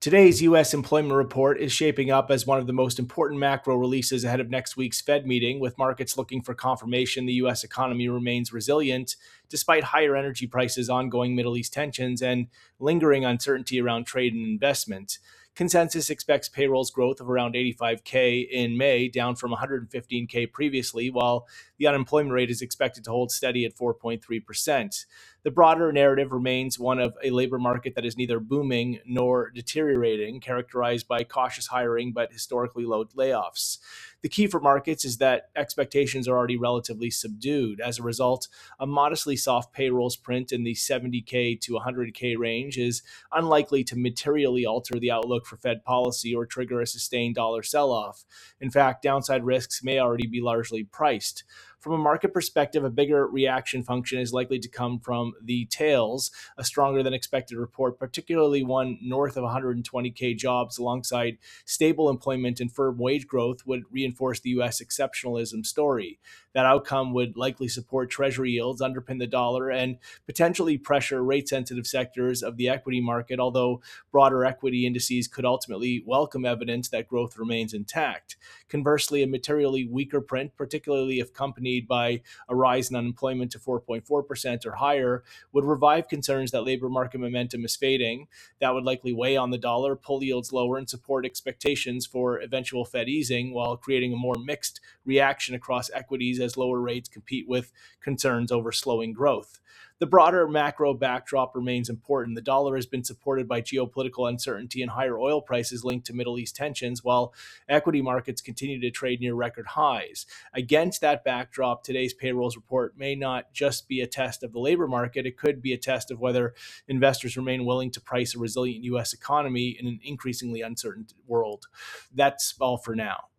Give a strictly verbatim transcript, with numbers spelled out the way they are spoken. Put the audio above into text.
Today's U S employment report is shaping up as one of the most important macro releases ahead of next week's Fed meeting, with markets looking for confirmation the U S economy remains resilient despite higher energy prices, ongoing Middle East tensions, and lingering uncertainty around trade and investment. Consensus expects payrolls growth of around eighty-five thousand in May, down from one hundred fifteen thousand previously, while the unemployment rate is expected to hold steady at four point three percent. The broader narrative remains one of a labor market that is neither booming nor deteriorating, characterized by cautious hiring but historically low layoffs. The key for markets is that expectations are already relatively subdued. As a result, a modestly soft payrolls print in the seventy thousand to one hundred thousand range is unlikely to materially alter the outlook for Fed policy or trigger a sustained dollar sell-off. In fact, downside risks may already be largely priced. From a market perspective, a bigger reaction function is likely to come from the tails. A stronger than expected report, particularly one north of one hundred twenty thousand jobs alongside stable employment and firm wage growth, would reinforce the U S exceptionalism story. That outcome would likely support treasury yields, underpin the dollar, and potentially pressure rate-sensitive sectors of the equity market, although broader equity indices could ultimately welcome evidence that growth remains intact. Conversely, a materially weaker print, particularly if accompanied by a rise in unemployment to four point four percent or higher, would revive concerns that labor market momentum is fading. That would likely weigh on the dollar, pull yields lower, and support expectations for eventual Fed easing, while creating a more mixed reaction across equities as lower rates compete with concerns over slowing growth. The broader macro backdrop remains important. The dollar has been supported by geopolitical uncertainty and higher oil prices linked to Middle East tensions, while equity markets continue to trade near record highs. Against that backdrop, today's payrolls report may not just be a test of the labor market. It could be a test of whether investors remain willing to price a resilient U S economy in an increasingly uncertain world. That's all for now.